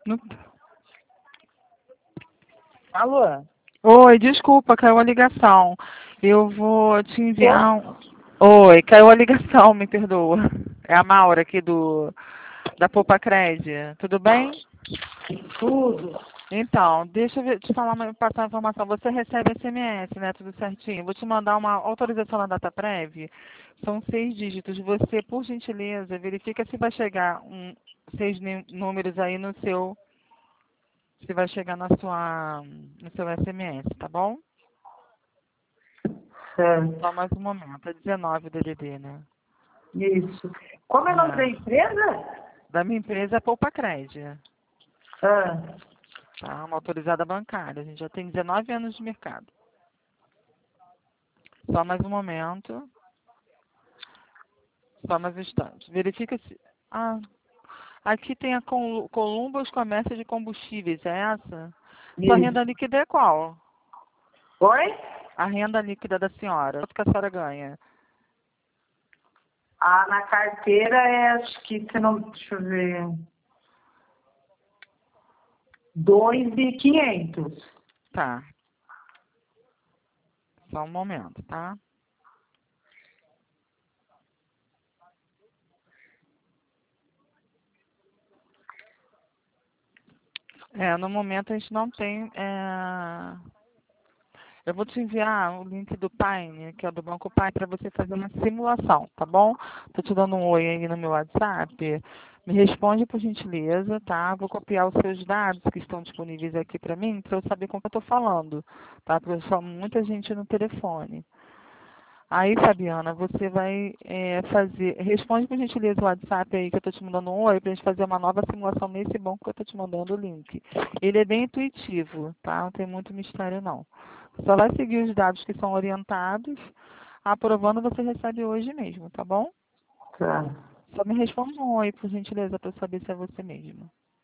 Não- Alô? Oi, desculpa, caiu a ligação. Eu vou te enviar um... Oi, caiu a ligação, me perdoa. É a Maura aqui da Poupa Cred. Tudo bem? Tudo. Então, deixa eu te falar, passar uma informação. Você recebe SMS, né? Tudo certinho. Vou te mandar uma autorização na data prévia. São 6 dígitos. Você, por gentileza, verifica se vai chegar 6 números aí no seu... Se vai chegar no seu SMS, tá bom? Certo. Só mais um momento. É 19 o DDD, né? Isso. Como é o nome da É. empresa? Da minha empresa é Poupa Cred. Ah, Tá? Uma autorizada bancária. A gente já tem 19 anos de mercado. Só mais um momento. Só mais um instante. Verifica se... Ah, aqui tem a Columbus Comércio de Combustíveis. É essa? Sua renda isso. líquida é qual? Oi? A renda líquida da senhora. Quanto que a senhora ganha? Ah, na carteira é, acho que, você não, deixa eu ver, 2.500. Tá. Só um momento, tá? No momento a gente não tem. Eu vou te enviar o link do Pine, que é do Banco Pine, para você fazer uma simulação, tá bom? Tô te dando um oi aí no meu WhatsApp. Me responde por gentileza, tá? Vou copiar os seus dados que estão disponíveis aqui para mim, para eu saber com que eu estou falando, tá? Porque eu chamo muita gente no telefone. Aí, Fabiana, você vai fazer. Responde por gentileza o WhatsApp aí que eu estou te mandando um oi para a gente fazer uma nova simulação nesse banco que eu estou te mandando o link. Ele é bem intuitivo, tá? Não tem muito mistério, não. Só vai seguir os dados que são orientados. Aprovando, você recebe hoje mesmo, tá bom? Tá. Só me responde um oi, por gentileza, para eu saber se é você mesmo.